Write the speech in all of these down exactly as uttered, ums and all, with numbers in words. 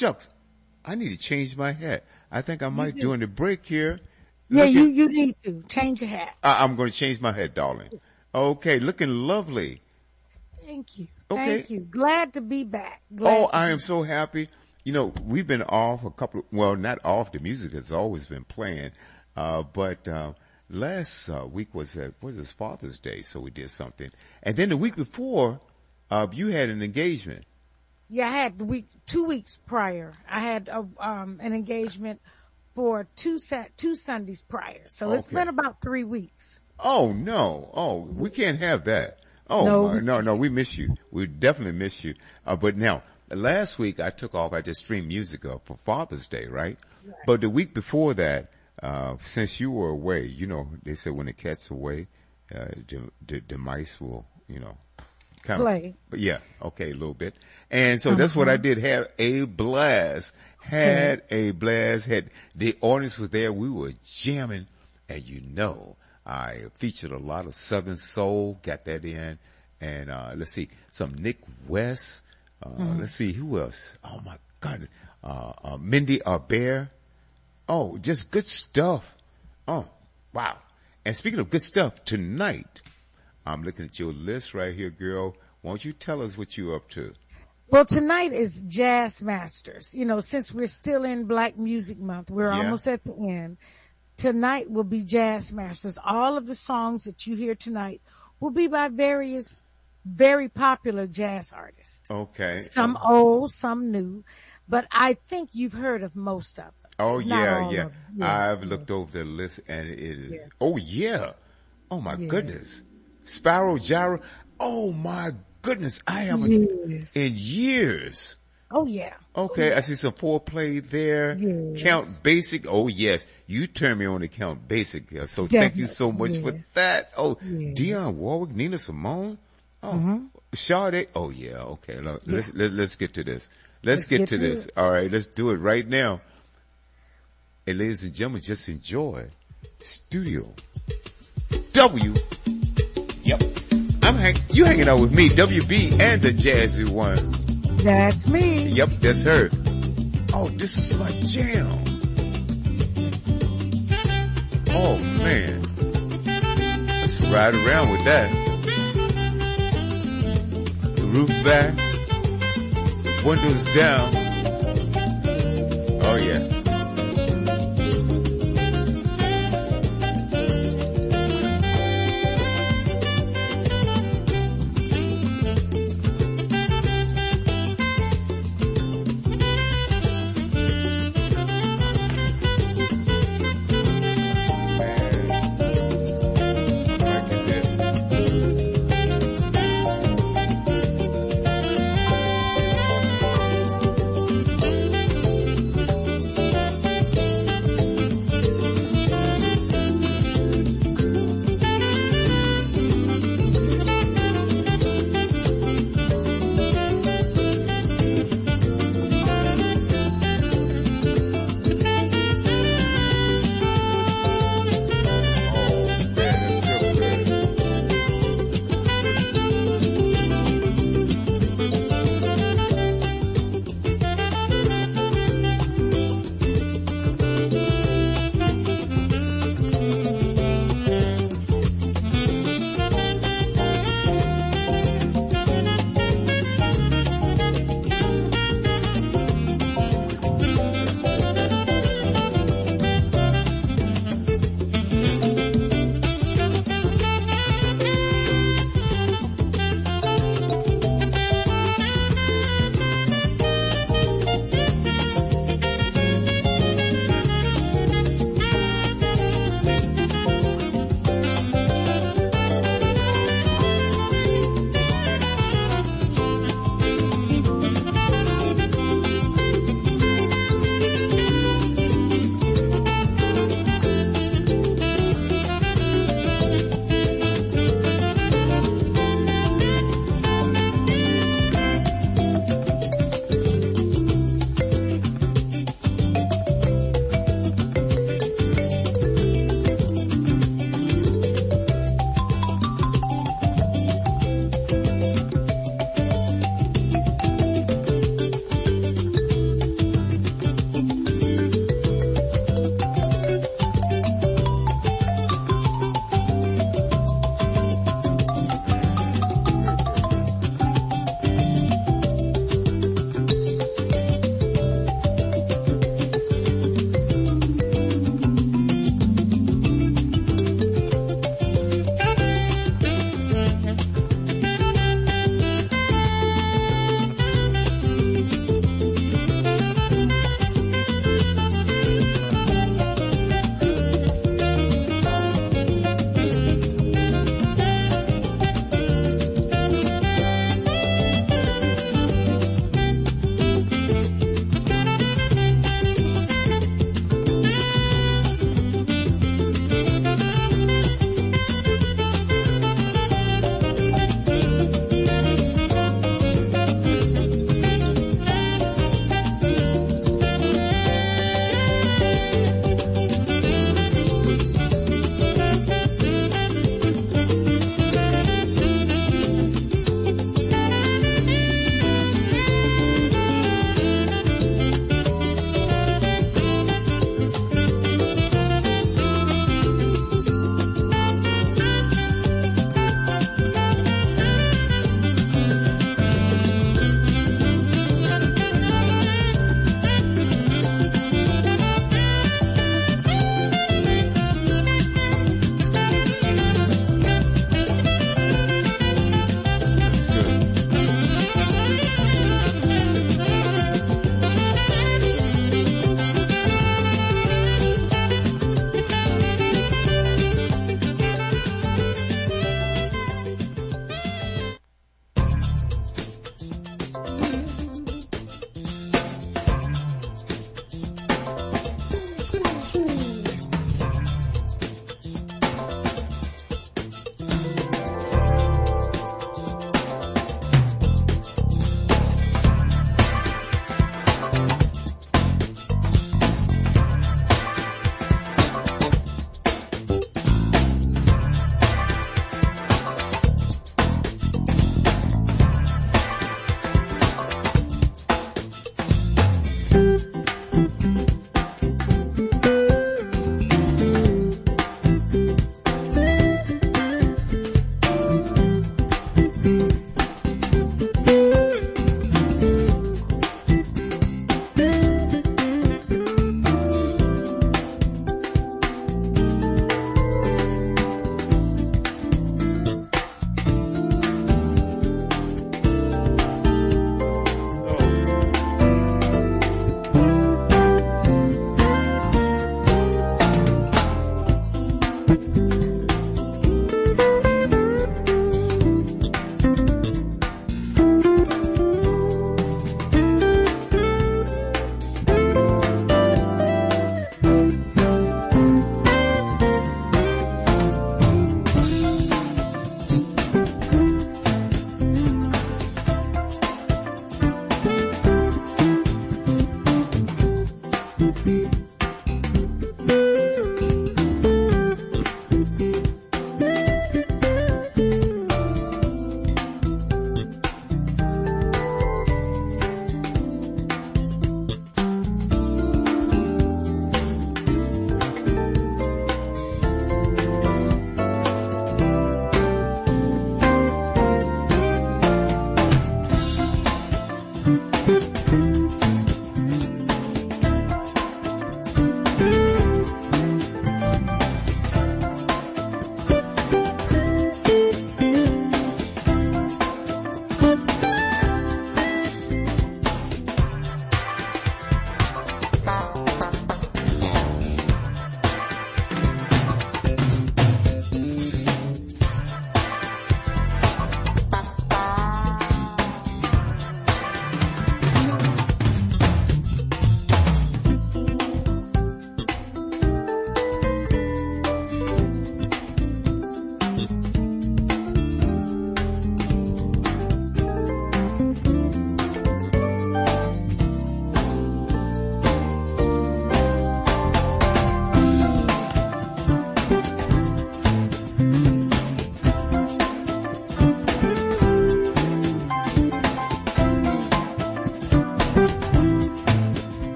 shucks, I need to change my hat. I think I might do. during the break here. Yeah, Looking, you, you need to change your hat. I, I'm going to change my hat, darling. Okay, looking lovely. Thank you. Okay. Thank you. Glad to be back. Glad Oh, to I be am so happy. You know, we've been off a couple of, well, not off. The music has always been playing. Uh, but, uh, last uh, week was, uh, was his Father's Day, so we did something. And then the week before, uh, you had an engagement. Yeah, I had the week, two weeks prior. I had a, um, an engagement for two sat, two Sundays prior. So it's Okay. been about three weeks. Oh, no. Oh, we can't have that. Oh, No. my, no, no, we miss you. We definitely miss you. Uh, but now, last week I took off, I just streamed music up for Father's Day, right? Right. But the week before that, uh, since you were away, you know, they said when the cat's away, uh, the, the, the mice will, you know, kind Play. of, yeah, okay, a little bit. And so that's what I did, had a blast, had a blast, had, the audience was there, we were jamming, and you know, I featured a lot of Southern Soul, got that in, and, uh, let's see, some Nick West, uh, mm-hmm. let's see, who else? Oh my God, uh, uh, Mindy uh, Bear. Oh, just good stuff. Oh, wow. And speaking of good stuff, tonight, I'm looking at your list right here, girl. Why don't you tell us what you're up to? Well, tonight is Jazz Masters. You know, since we're still in Black Music Month, we're Yeah. almost at the end. Tonight will be Jazz Masters. All of the songs that you hear tonight will be by various very popular jazz artists. Okay. Some old, some new, but I think you've heard of most of them. Oh Not yeah, all yeah. of them. Yeah, I've yeah. looked over the list and it is, Yeah. oh yeah. Oh my Yeah. goodness. Sparrow Gyra. Oh my goodness. I haven't Yes. in years. Oh yeah. Okay, I see some foreplay there. Yes. Count Basic. Oh yes, you turned me on to Count Basic. uh, So thank you so much Definitely, for yes. that. Oh, Yes. Dionne Warwick, Nina Simone. Oh, Mm-hmm. Sade. Oh yeah. Okay, look, let's let, let's get to this. Let's, Let's get, get to to this. it. All right, let's do it right now. And ladies and gentlemen, just enjoy Studio W. Yep. I'm hang- you hanging out with me, W B, and the Jazzy One. That's me. Yep, that's her. Oh, this is my jam. Oh man. Let's ride around with that. The roof back. Windows down. Oh yeah.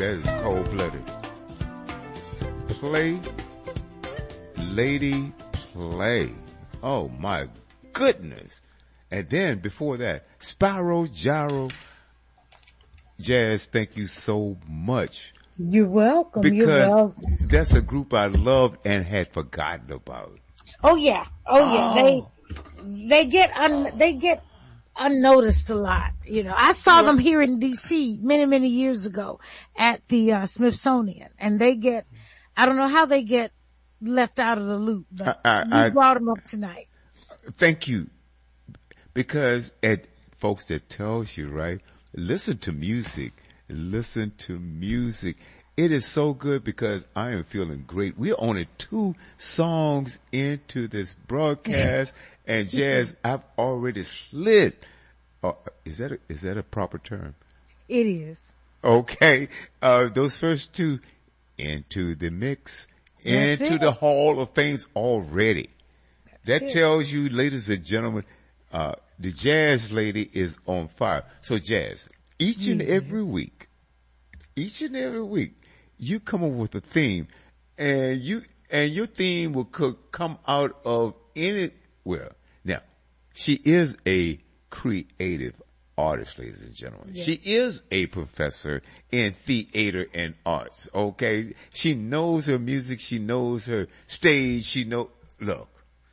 that is cold blooded. Play, lady, play. Oh my goodness. And then before that, Spyro Gyro. Jazz, thank you so much. You're welcome. Because You're welcome. That's a group I loved and had forgotten about. Oh yeah. Oh yeah. Oh. They, they get, un, they get unnoticed a lot. You know, I saw them here in D C many, many years ago at the uh, Smithsonian, and they get, I don't know how they get left out of the loop, but I, I, we I, brought them up tonight. Thank you. Because at folks, that tells you, right? Listen to music. Listen to music. It is so good because I am feeling great. We're only two songs into this broadcast, and Jazz, I've already slid. Uh, is that a, is that a proper term? It is. Okay. Uh, those first two into the mix, That's into it. the Hall of Fames already. That's that it. tells you, ladies and gentlemen, uh, the Jazz lady is on fire. So Jazz, each and every week, each and every week, you come up with a theme, and you, and your theme will co- come out of any, well, now, she is a creative artist, ladies and gentlemen. Yes. She is a professor in theater and arts, okay? She knows her music, she knows her stage, she know, look.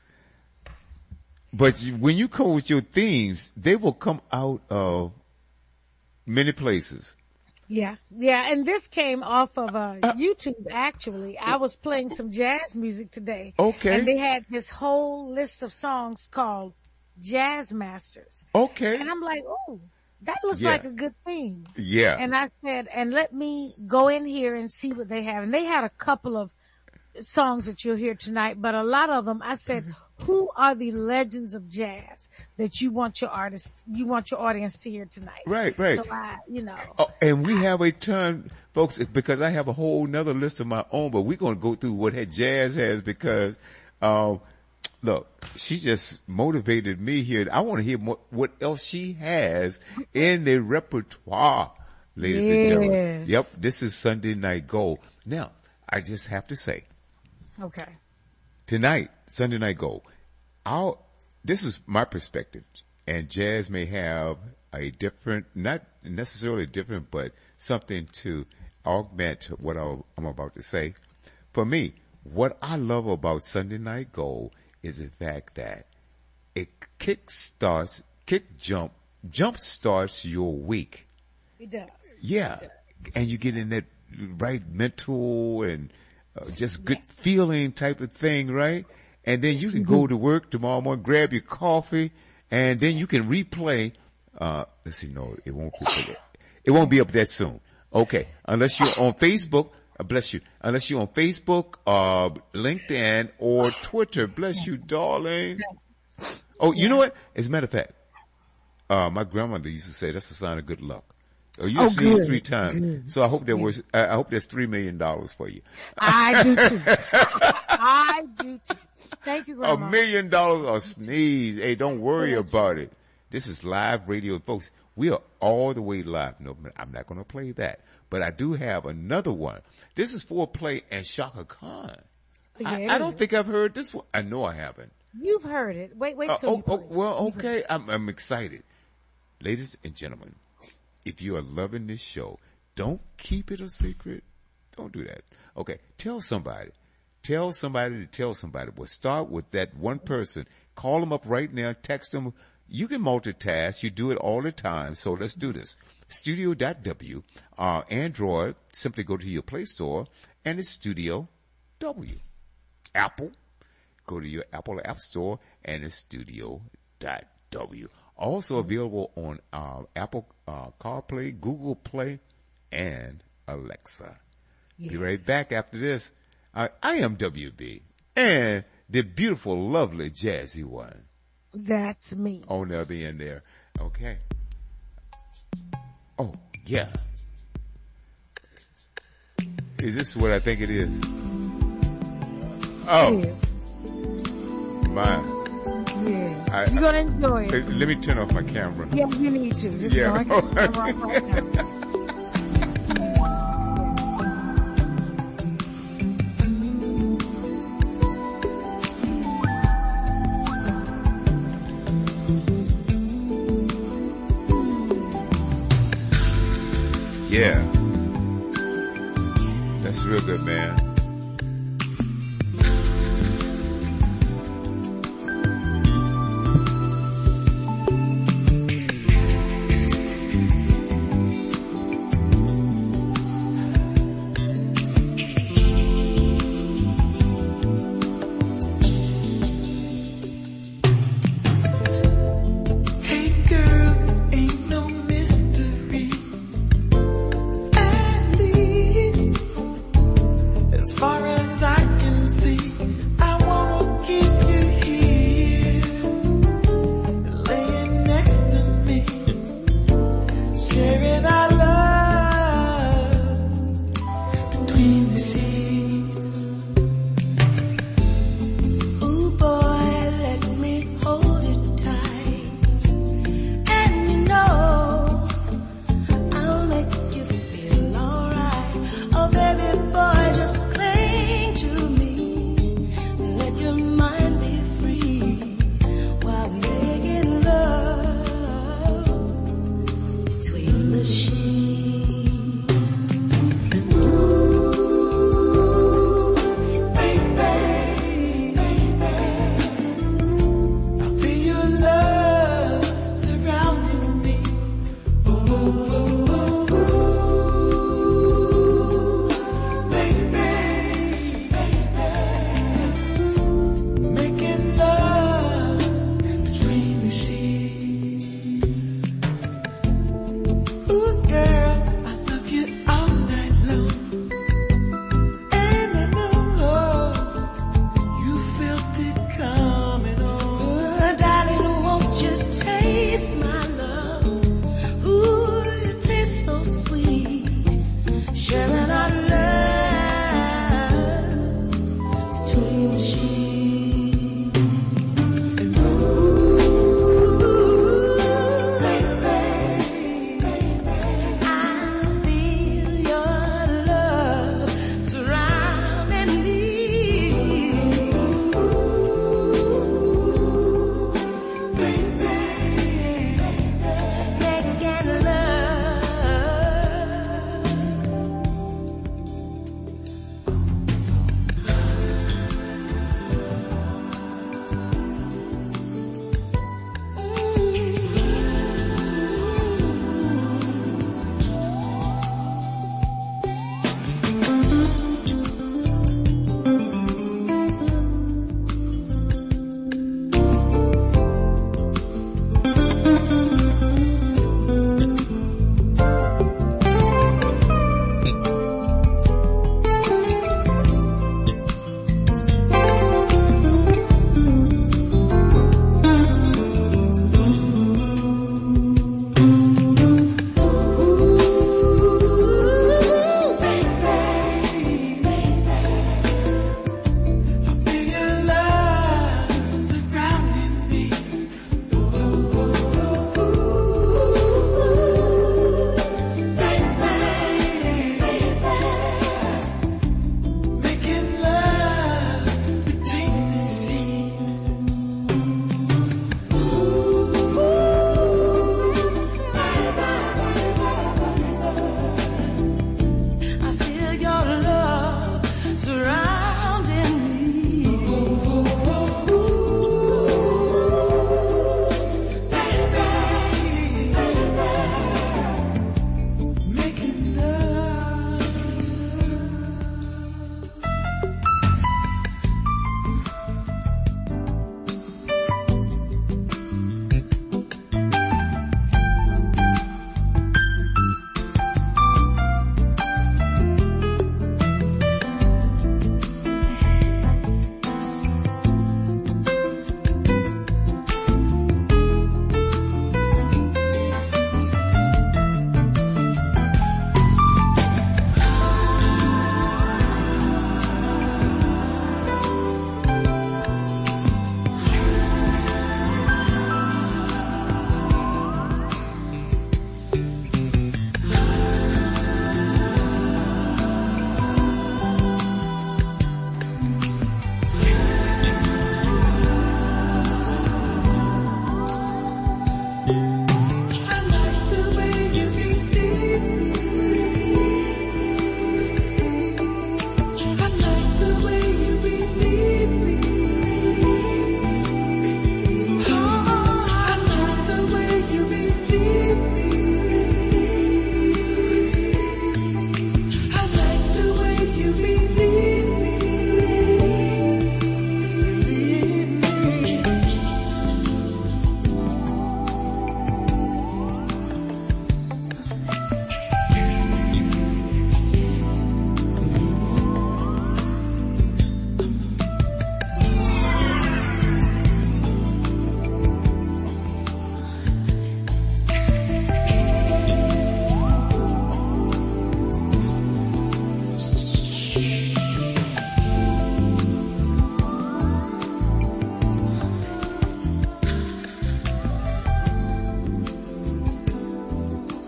But you, when you come with your themes, they will come out of many places. Yeah, yeah, and this came off of uh, YouTube. Actually, I was playing some jazz music today. Okay. And they had this whole list of songs called Jazz Masters. Okay. And I'm like, oh, that looks Yeah. like a good theme. Yeah. And I said, and let me go in here and see what they have. And they had a couple of songs that you'll hear tonight, but a lot of them, I said, who are the legends of jazz that you want your artist, you want your audience to hear tonight? Right, right. So I, you know. Oh, and we have a ton, folks, because I have a whole nother list of my own, but we're going to go through what her Jazz has because, um, look, she just motivated me here. I want to hear more, what else she has in the repertoire, ladies and gentlemen. Yes. Yep, this is Sunday Night Gold. Now, I just have to say, Okay. tonight, Sunday Night Gold, I'll, this is my perspective, and Jazz may have a different, not necessarily different, but something to augment what I'll, I'm about to say. For me, what I love about Sunday Night Gold is the fact that it kick starts, kick jump, jump starts your week. It does. Yeah. It does. And you get in that right mental and uh, just good yes. feeling type of thing, right? And then you can go to work tomorrow morning, grab your coffee, and then you can replay. Uh, let's see, no, it won't be, it won't be up that soon. Okay. Unless you're on Facebook, uh, bless you. Unless you're on Facebook, uh, LinkedIn or Twitter, bless you, darling. Oh, you know what? As a matter of fact, uh, my grandmother used to say that's a sign of good luck. Oh, you Oh, sneezed good. three times. Good. So I hope there was, I I hope there's three million dollars for you. I do too. I do too. Thank you, A Grandma. million dollars a sneeze. Hey, don't worry Yes. about it. This is live radio. Folks, we are all the way live. No, I'm not going to play that. But I do have another one. This is Foreplay and Shaka Khan. I, Yeah, I don't think I've heard this one. I know I haven't. You've heard it. Wait, wait Uh, till oh, you play oh, it. well, You've heard okay. it. I'm, I'm excited. Ladies and gentlemen, if you are loving this show, don't keep it a secret. Don't do that. Okay. Tell somebody. Tell somebody to tell somebody. Well, start with that one person. Call them up right now. Text them. You can multitask. You do it all the time. So let's do this. Studio dot W. Uh, Android, simply go to your Play Store and it's Studio W. Apple, go to your Apple App Store and it's Studio dot W. Also available on uh, Apple uh, CarPlay, Google Play, and Alexa. Yes. Be right back after this. Uh, I am W B and the beautiful, lovely, jazzy one That's me. on the other end there. Okay. Oh, yeah. Is this what I think it is? Oh, Yeah. my. Yeah. I- You're going to enjoy Uh, it. Let me turn off my camera. Yeah, you need to. Just Yeah. go ahead and come right now. Yeah. That's real good, man.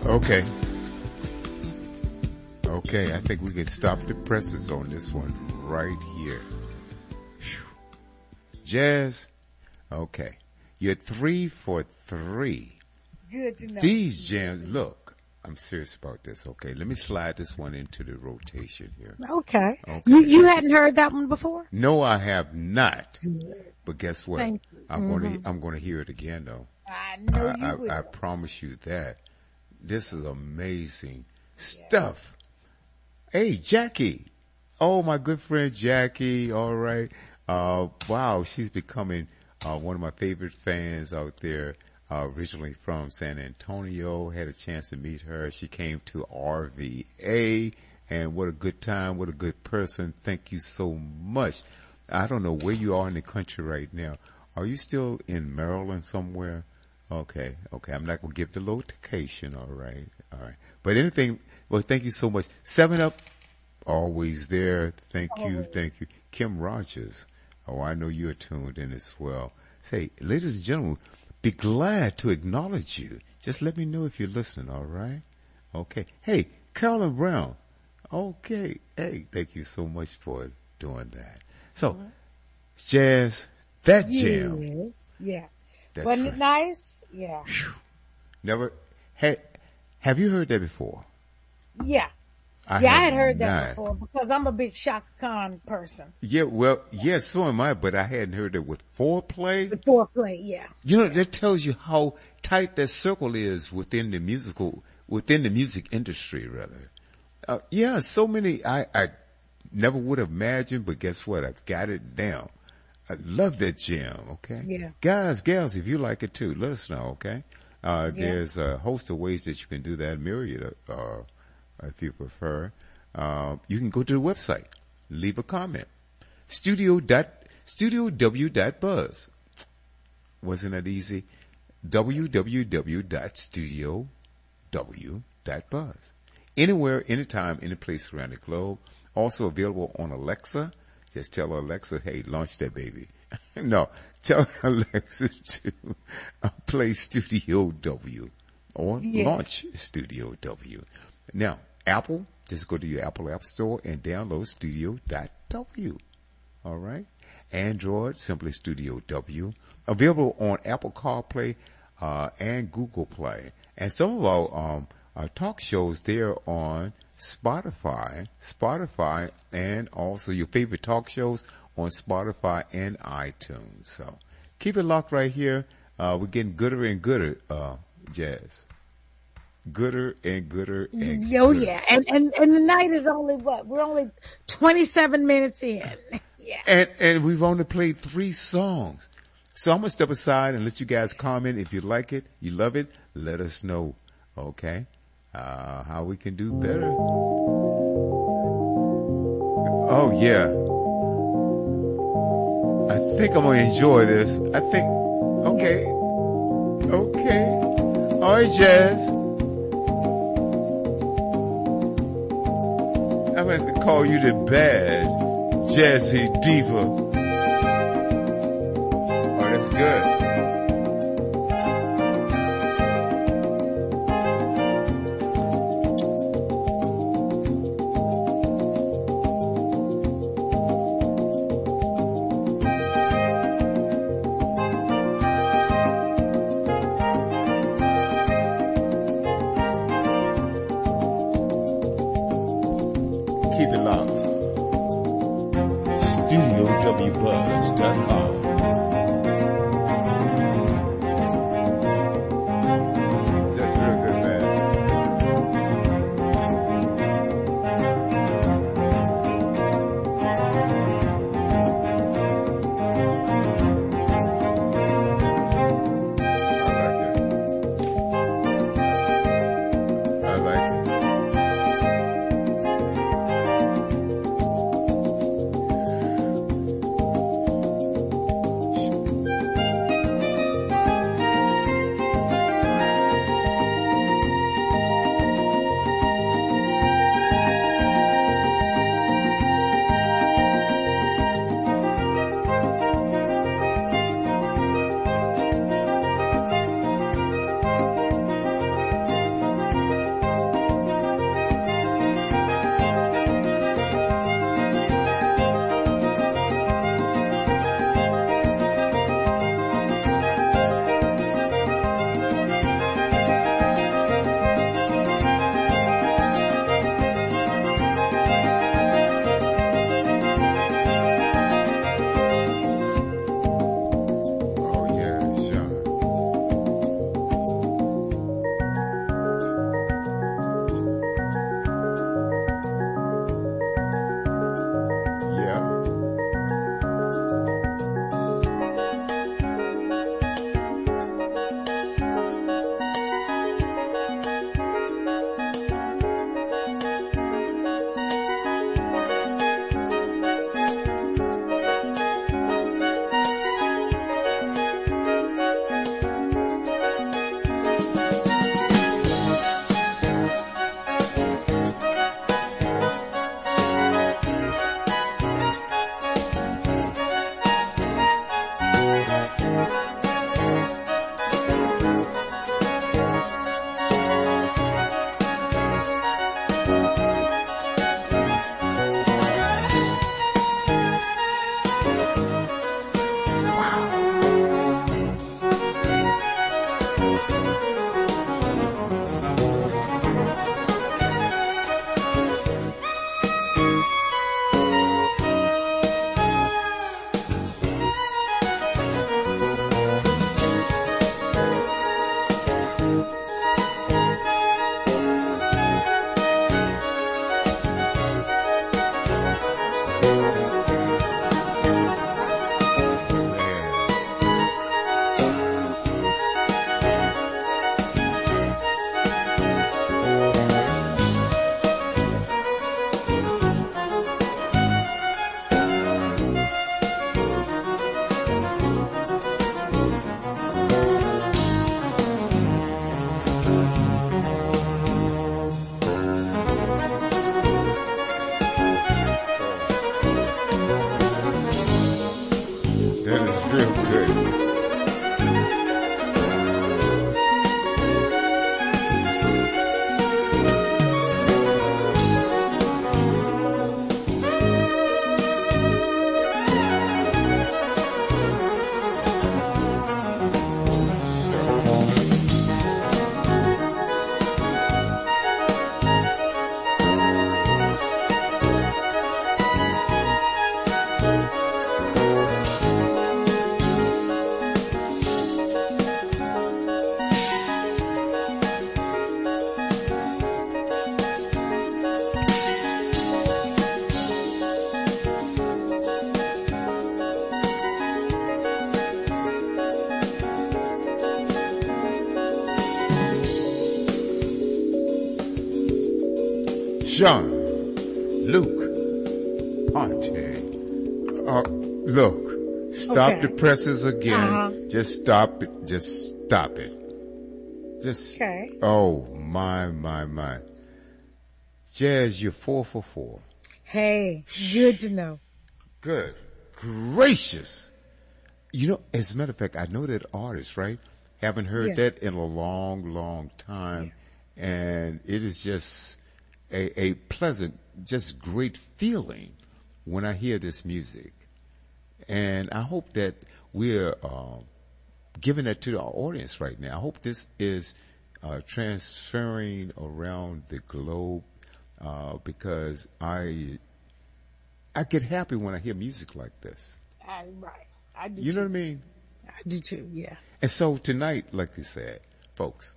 Okay. Okay, I think we can stop the presses on this one right here. Whew. Jazz, okay. You're three for three. Good to know. These jams, look, I'm serious about this, okay? Let me slide this one into the rotation here. Okay. Okay. You you hadn't heard that one before? No, I have not. But guess what? Thank you. I'm Mm-hmm. going to I'm going to hear it again though. I know I, you I, will. I promise you that. This is amazing stuff. Hey, Jackie. Oh, my good friend Jackie. All right. Uh, wow. She's becoming, uh, one of my favorite fans out there. Uh, originally from San Antonio. Had a chance to meet her. She came to R V A, and what a good time. What a good person. Thank you so much. I don't know where you are in the country right now. Are you still in Maryland somewhere? Okay. Okay. I'm not going to give the location. All right. All right. But anything, well, thank you so much. Seven Up, always there. Thank you. Thank you. Kim Rogers. Oh, I know you're tuned in as well. Say, ladies and gentlemen, be glad to acknowledge you. Just let me know if you're listening, all right? Okay. Hey, Carolyn Brown. Okay. Hey, thank you so much for doing that. So, Jazz, that jam. Yes. Yeah. That's Wasn't right. it nice? Yeah. Never, had, have you heard that before? Yeah. I yeah, I have had heard that not. before because I'm a big Shaka Khan person. Yeah, well, yes, so am I, but I hadn't heard it with foreplay. With foreplay, yeah. You know, that tells you how tight that circle is within the musical, within the music industry, rather. Uh, yeah, so many, I, I never would have imagined, but guess what? I've got it down. I love that jam, okay? Yeah. Guys, gals, if you like it too, let us know, okay? Uh, Yeah. there's a host of ways that you can do that, myriad, uh, if you prefer. Uh, you can go to the website, leave a comment. Studio dot, studio w dot buzz. Wasn't that easy? w w w dot studio w dot buzz. Anywhere, anytime, any place around the globe. Also available on Alexa. Just tell Alexa, hey, launch that baby. No, tell Alexa to uh, play Studio W or Yes. launch Studio W. Now, Apple, just go to your Apple App Store and download Studio dot W. All right. Android, simply Studio W. Available on Apple CarPlay uh, and Google Play. And some of our, um, our talk shows there on Spotify, Spotify, and also your favorite talk shows on Spotify and iTunes. So keep it locked right here. Uh, we're getting gooder and gooder, uh, Jazz. Gooder and gooder and Oh gooder. yeah, and and and the night is only what? We're only twenty-seven minutes in. Yeah. And, and we've only played three songs. So I'm going to step aside and let you guys comment. If you like it, you love it, let us know. Okay. Uh, how we can do better. Oh yeah. I think I'm going to enjoy this. I think, okay. Okay. All right, Jazz. I'm going to have to call you the bad Jazzy Diva. Oh, that's good. Keep it locked. studio w buzz dot com. That's real good, man. I like it. I like it. Sean, Luke, Ponte. Uh, look, stop Okay. the presses again. Uh-huh. Just stop it. Just stop it. Just, Okay. oh, my, my, my. Jazz, you're four for four. Hey, good to know. Good gracious. You know, as a matter of fact, I know that artist, right? Haven't heard Yeah. that in a long, long time. And it is just a, a pleasant, just great feeling when I hear this music. And I hope that we're uh, giving that to our audience right now. I hope this is uh, transferring around the globe uh, because I I get happy when I hear music like this. I, right. I do You too. know what I mean? I do too, yeah. And so tonight, like you said, folks,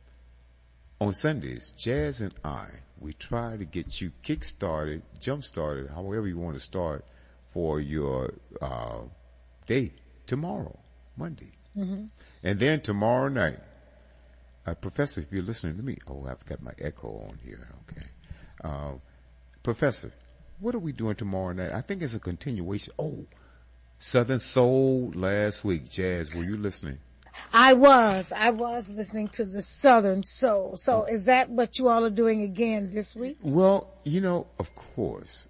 on Sundays, Jazz and I, we try to get you kick-started, jump-started, however you want to start for your uh, day tomorrow, Monday. Mm-hmm. And then tomorrow night, uh, Professor, if you're listening to me, oh, I've got my echo on here, okay. Uh, Professor, what are we doing tomorrow night? I think it's a continuation. Oh, Southern Soul last week. Jazz, were you listening? I was. I was listening to the Southern Soul. So is that what you all are doing again this week? Well, you know, of course.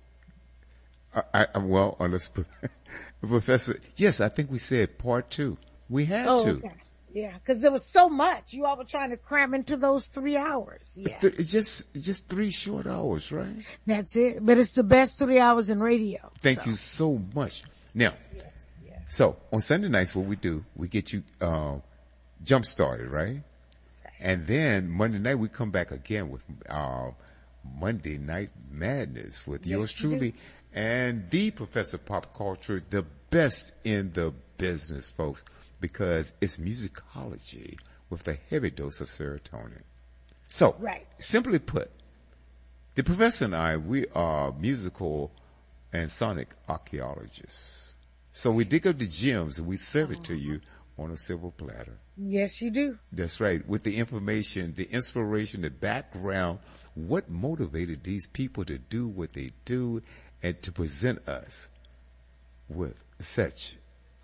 I, I well, unless Professor, yes, I think we said part two. We had Oh, to. okay. Yeah, because there was so much. You all were trying to cram into those three hours. Yeah, Th- it's just, just three short hours, right? that's it. But it's the best three hours in radio. Thank so. you so much. Now, Yes, yes. so on Sunday nights, what we do, we get you uh, jump started, right? And then Monday night we come back again with our Monday Night Madness with Yes, yours we do. truly and the Professor Pop Culture, the best in the business, folks, because it's musicology with a heavy dose of serotonin. So, Right. simply put, the professor and I, we are musical and sonic archaeologists. So we dig up the gems and we serve it to you on a silver platter. Yes, you do. That's right. With the information, the inspiration, the background, what motivated these people to do what they do and to present us with such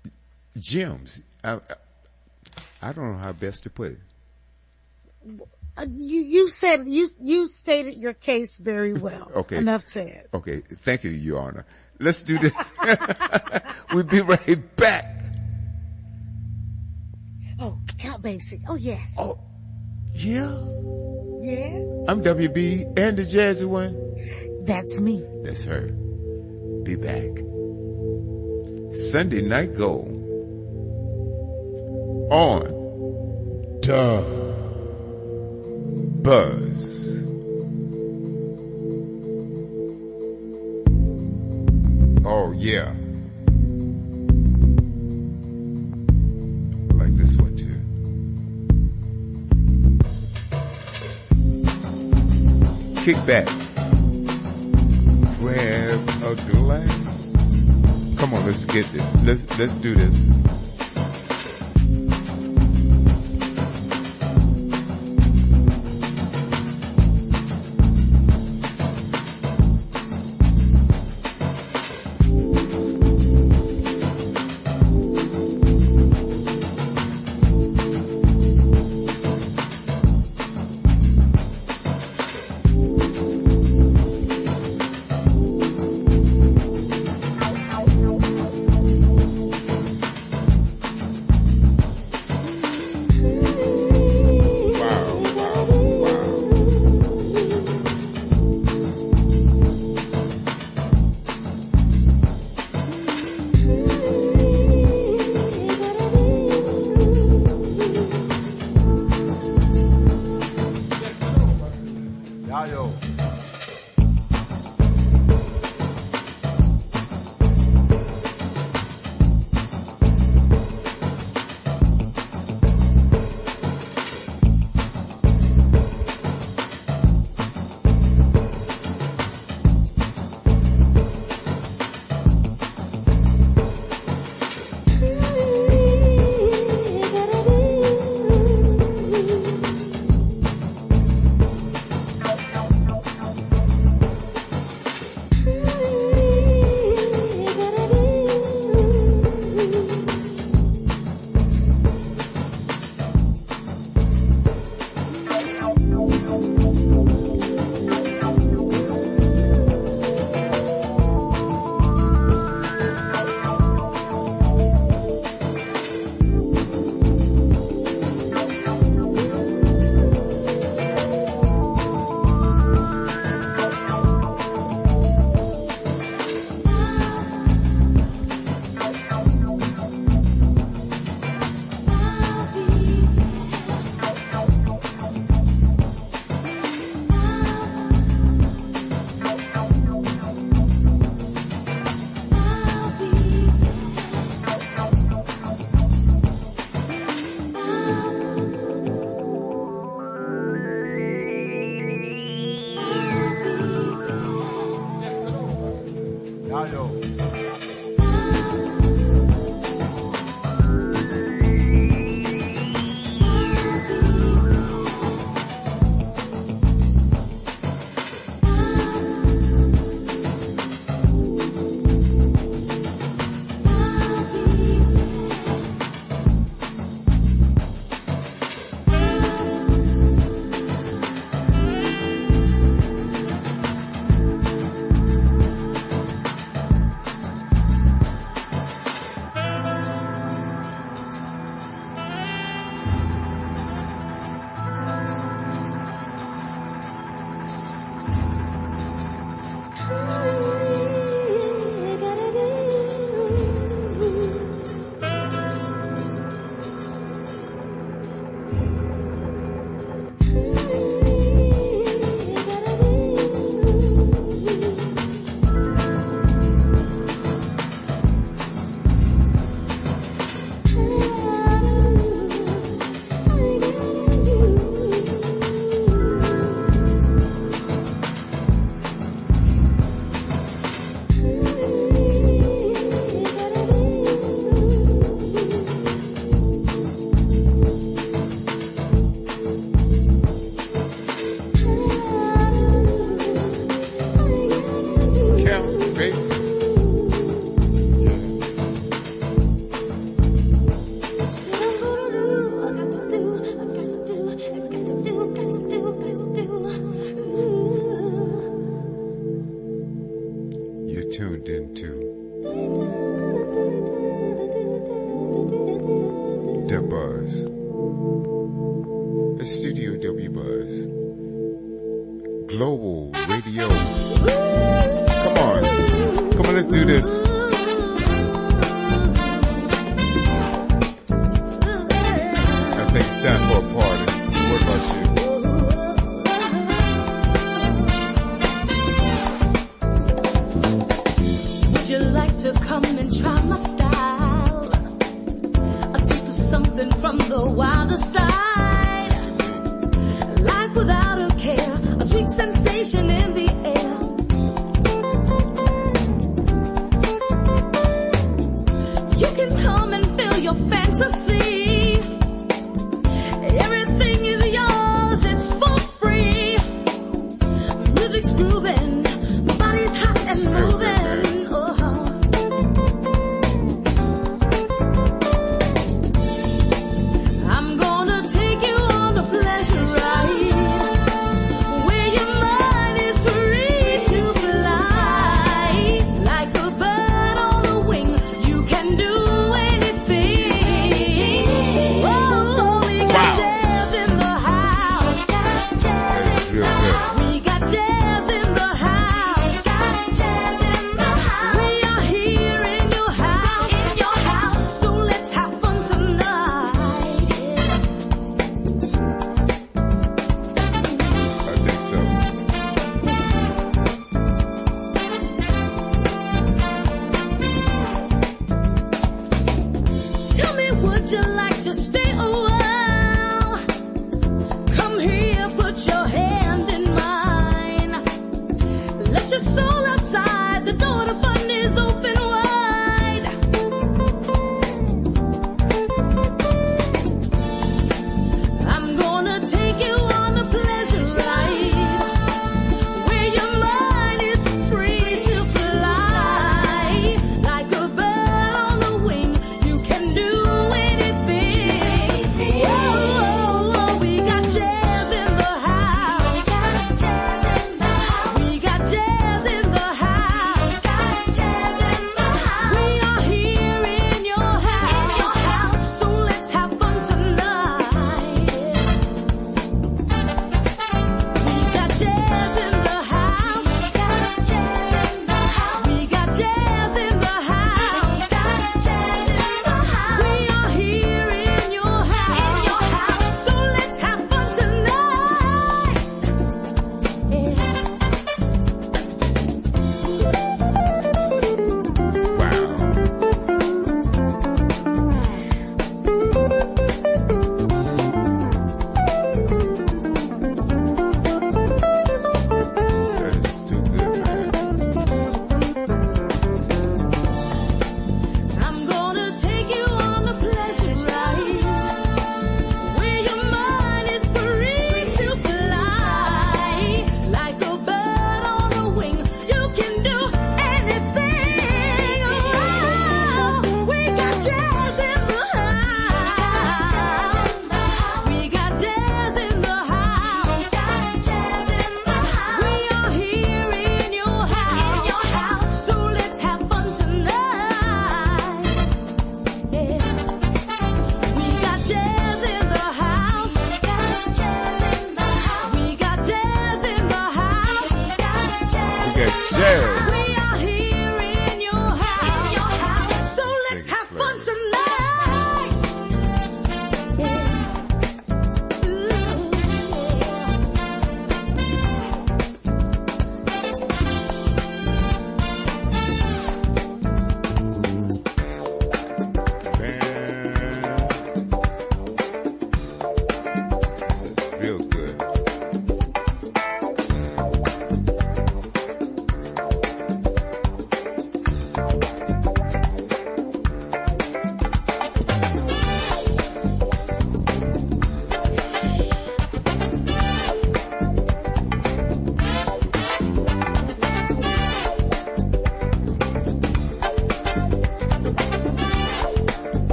gems. I, I, I don't know how best to put it. Uh, you you said you you stated your case very well. Okay. Enough said. Okay. Thank you, Your Honor. Let's do this. We'll be right back. Oh, Count Basic. Oh yes. Oh, yeah. Yeah. I'm W B and the Jazzy one. That's me. That's her. Be back. Sunday Night Gold on Duh Buzz. Oh yeah. I like this one too. Kick back. Grab a glass. Come on, let's get it. Let's let's do this. Wow, wow, wow. Yayo. Global Radio. Come on. Come on, let's do this. I think it's time for a party. What about you? Would you like to come and try my style? A taste of something from the wilder side. Life without a care, a sweet sensation in the air. You can come and feel your fantasy. Everything is yours, it's for free. Music's grooving, my body's hot and moving.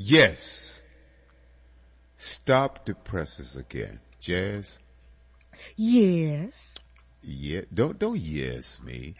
Yes. Stop the presses again. Jazz? Yes. Yeah. Don't, don't yes me.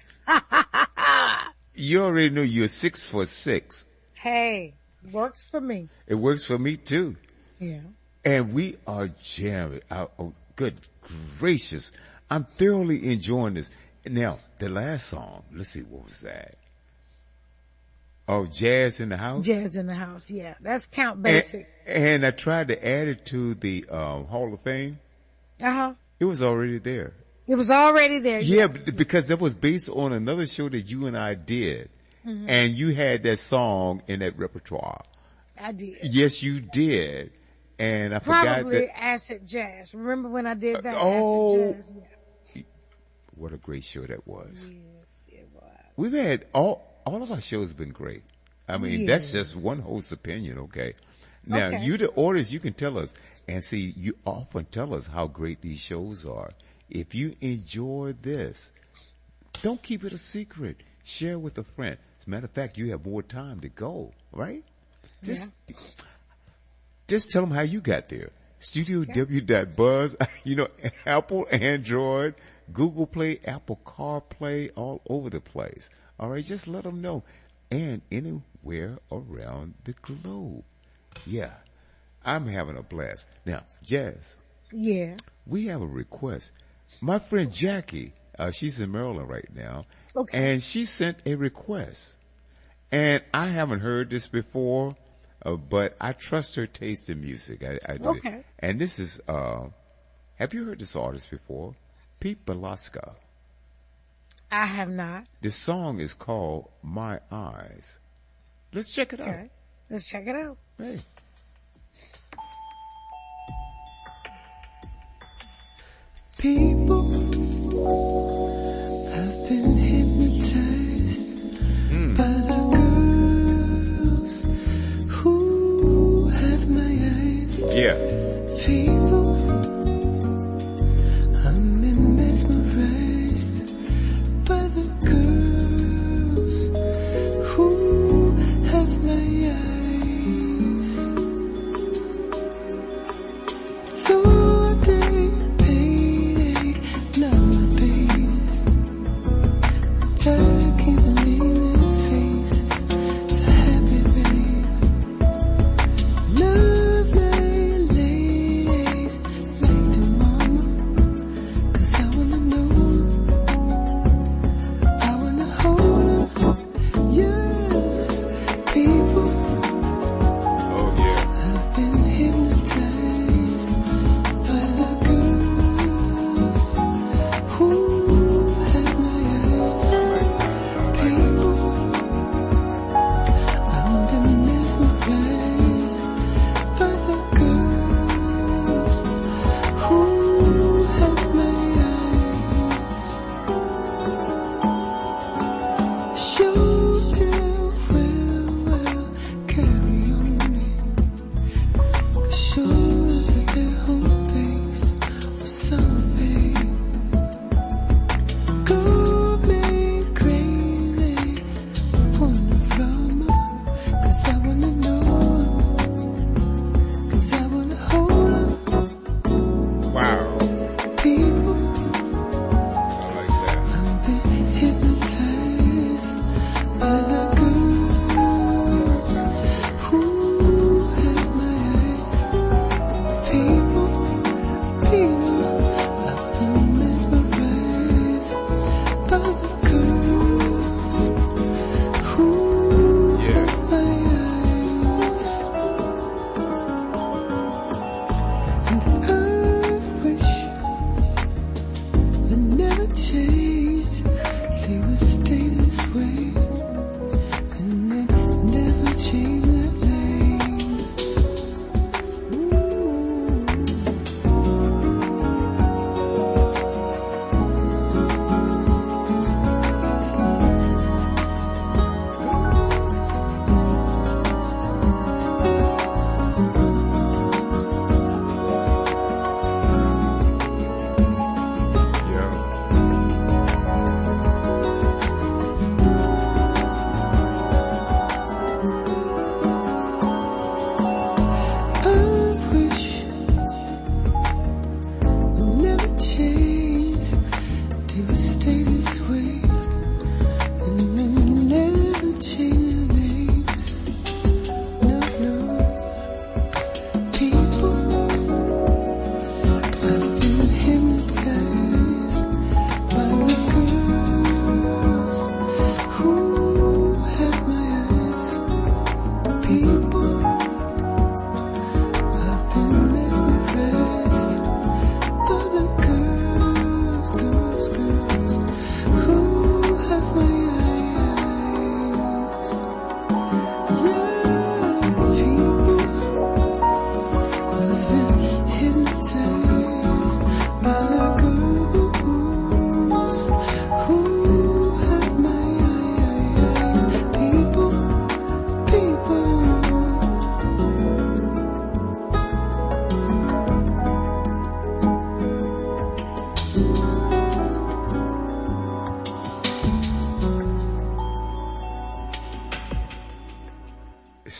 You already know you're six foot six. Hey, works for me. It works for me too. Yeah. And we are jamming. Oh, oh, good gracious. I'm thoroughly enjoying this. Now, the last song, let's see, what was that? Oh, Jazz in the House? Jazz in the House, yeah. That's Count Basie. And, and I tried to add it to the um, Hall of Fame. Uh-huh. It was already there. It was already there. Yeah, b- because that was based on another show that you and I did. Mm-hmm. And you had that song in that repertoire. I did. Yes, you did. And I Probably forgot that. Acid Jazz. Remember when I did that? Uh, oh. Acid Jazz? Yeah. What a great show that was. Yes, it was. We've had all, all of our shows have been great. I mean, yes. that's just one host's opinion, okay? Now, okay. you the audience, you can tell us. And see, you often tell us how great these shows are. If you enjoy this, don't keep it a secret. Share with a friend. As a matter of fact, you have more time to go, right? Just, yeah. just tell them how you got there. Studio W dot buzz, you know, Apple, Android, Google Play, Apple CarPlay, all over the place. All right, just let them know. And anywhere around the globe. Yeah, I'm having a blast. Now, Jazz. Yeah. We have a request. My friend Jackie, uh, she's in Maryland right now. Okay. And she sent a request. And I haven't heard this before, uh, but I trust her taste in music. I, I do. Okay. And this is, uh, have you heard this artist before? Pete Belasco. I have not. This song is called My Eyes. Let's check it Okay. out. Let's check it out. Hey. People, I've been hypnotized mm. by the girls who have my eyes. Yeah. People, I'm been mesmerized by the girls who have my eyes. So they Lovely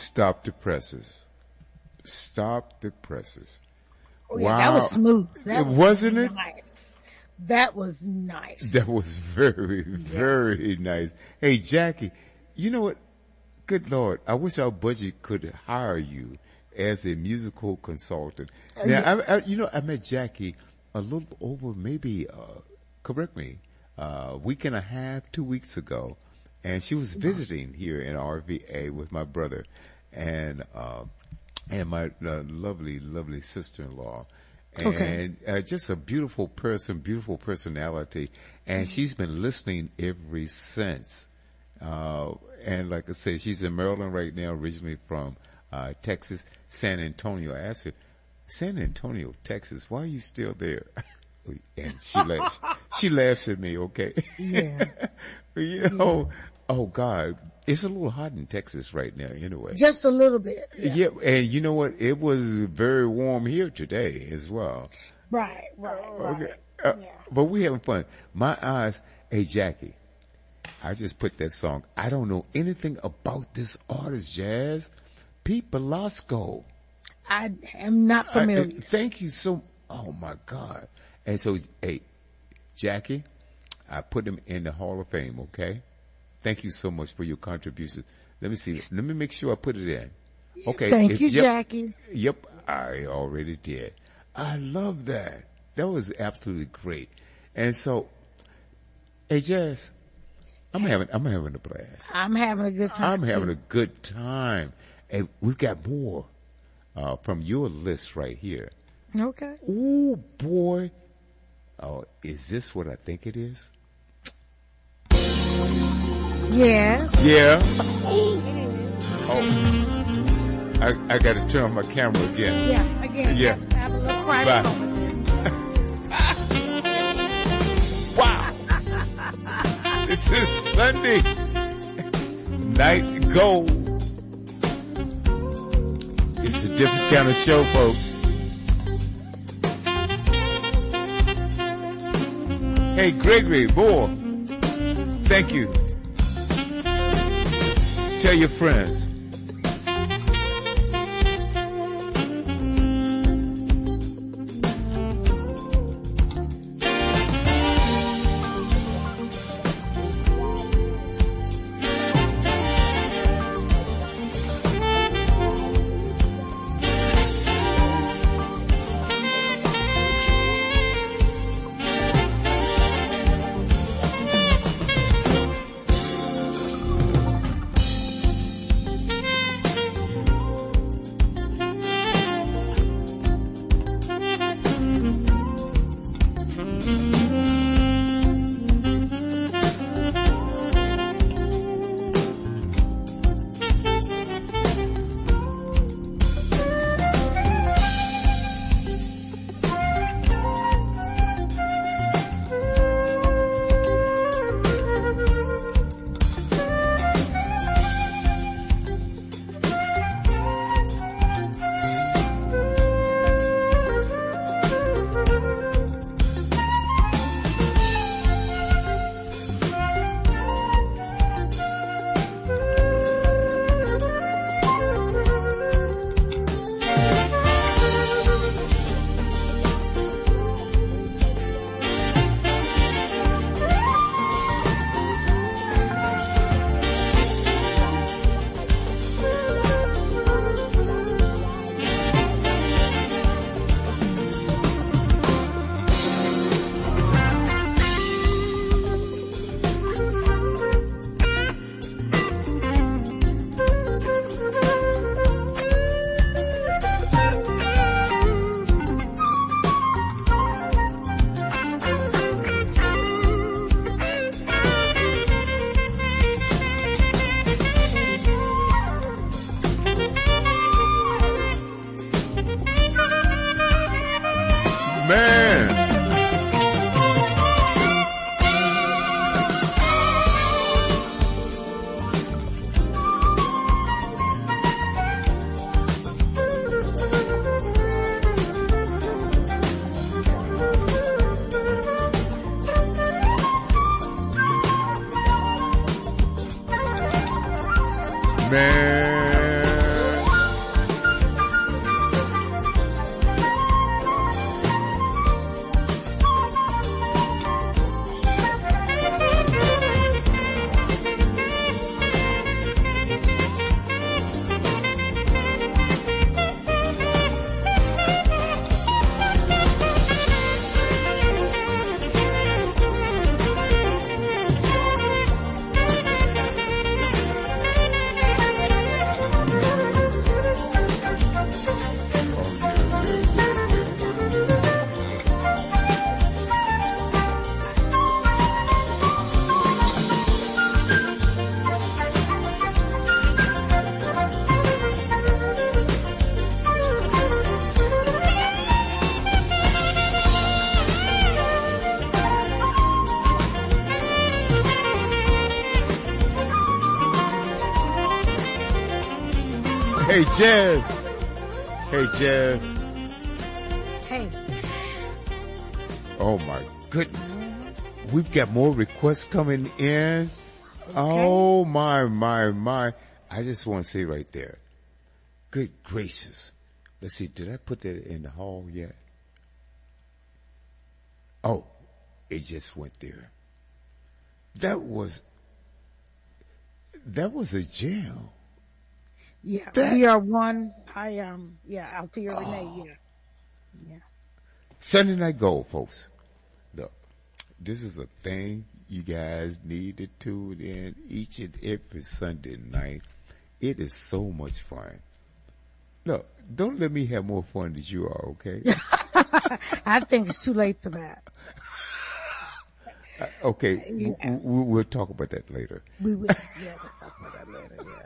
Stop the Presses. Stop the Presses. Oh, yeah, that was smooth. That It- was wasn't it? nice. That was nice. That was very, very nice. Hey, Jackie, you know what? Good Lord, I wish our budget could hire you as a musical consultant. Now, I, I, you know, I met Jackie a little over maybe, uh, correct me, uh, a week and a half, two weeks ago, and she was visiting here in R V A with my brother and, uh, and my uh, lovely, lovely sister-in-law. And Okay. uh, just a beautiful person, beautiful personality. And she's been listening ever since. Uh, and like I said, she's in Maryland right now, originally from uh, Texas, San Antonio. I asked her, San Antonio, Texas, why are you still there? And she laughs, she laughs at me, okay? Yeah. you know, oh God, it's a little hot in Texas right now anyway. Just a little bit. Yeah. Yeah, and you know what? It was very warm here today as well. Right, right, right. Okay, uh, Yeah. but we having fun. My eyes, hey Jackie, I just put that song. I don't know anything about this artist, Jazz. Pete Velasco. I am not I- familiar. uh, thank you so. Oh my God! And so, hey, Jackie, I put him in the Hall of Fame. Okay. Thank you so much for your contributions. Let me see. Let me make sure I put it in. Okay. Thank if- you, yep, Jackie. Yep, I already did. I love that. That was absolutely great. And so, hey Jazz, I'm having I'm having a blast. I'm having a good time. I'm having too. a good time, and we've got more uh, from your list right here. Okay. Ooh boy, oh, is this what I think it is? Yes. Yeah. Oh, I I got to turn on my camera again. Yeah. Again. Yeah. Have, have a little Bye. private moment. Wow. This is Sunday Night Gold. It's a different kind of show, folks. Hey, Gregory Moore, thank you. Tell your friends. Man. Man. Hey, Jazz. Hey, Jazz. Hey. Oh, my goodness. We've got more requests coming in. Okay. Oh, my, my, my. I just want to say right there. Good gracious. Let's see. Did I put that in the hall yet? Oh, it just went there. That was, that was a jam. Yeah, that, we are one. I, um, yeah, Althea oh. Renee, yeah. Yeah. Sunday Night Gold, folks. Look, this is a thing you guys need to tune in each and every Sunday night. It is so much fun. Look, don't let me have more fun than you are, okay? I think it's too late for that. Uh, okay, yeah. w- w- we'll talk about that later. We will, yeah, we'll talk about that later, yeah.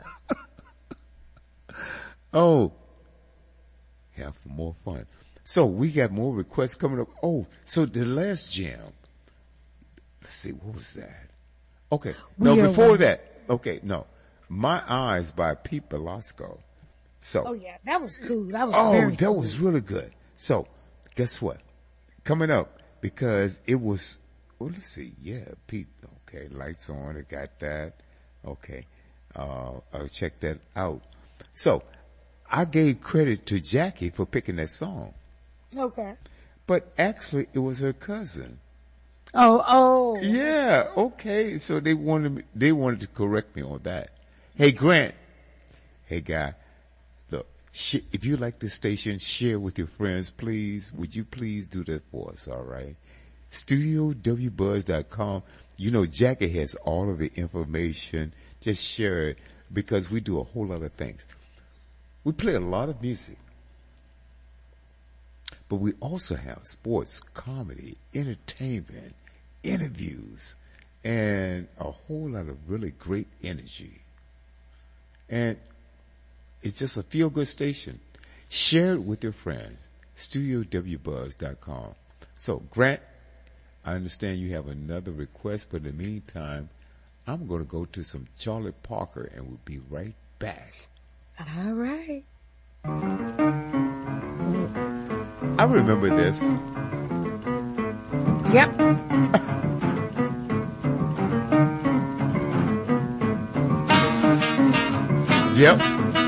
Oh, yeah, for more fun. So we got more requests coming up. Oh, so the last jam. Let's see, what was that? Okay, we no, before one. that. Okay, no, My Eyes by Pete Velasco. So. Oh yeah, that was cool. That was. Oh, very that cool. was really good. So, guess what? Coming up because it was. Well, let's see. Yeah, Pete. Okay, lights on. It got that. Okay, uh, I'll check that out. So, I gave credit to Jackie for picking that song. Okay. But actually, it was her cousin. Oh, oh. Yeah. Okay. So they wanted me, they wanted to correct me on that. Hey, Grant. Hey, guy. Look, sh- if you like this station, share with your friends, please. Would you please do that for us? All right. studio w buzz dot com. You know, Jackie has all of the information. Just share it because we do a whole lot of things. We play a lot of music, but we also have sports, comedy, entertainment, interviews, and a whole lot of really great energy. And it's just a feel-good station. Share it with your friends. studio w buzz dot com. So, Grant, I understand you have another request, but in the meantime, I'm going to go to some Charlie Parker, and we'll be right back. All right. I remember this. Yep. Yep.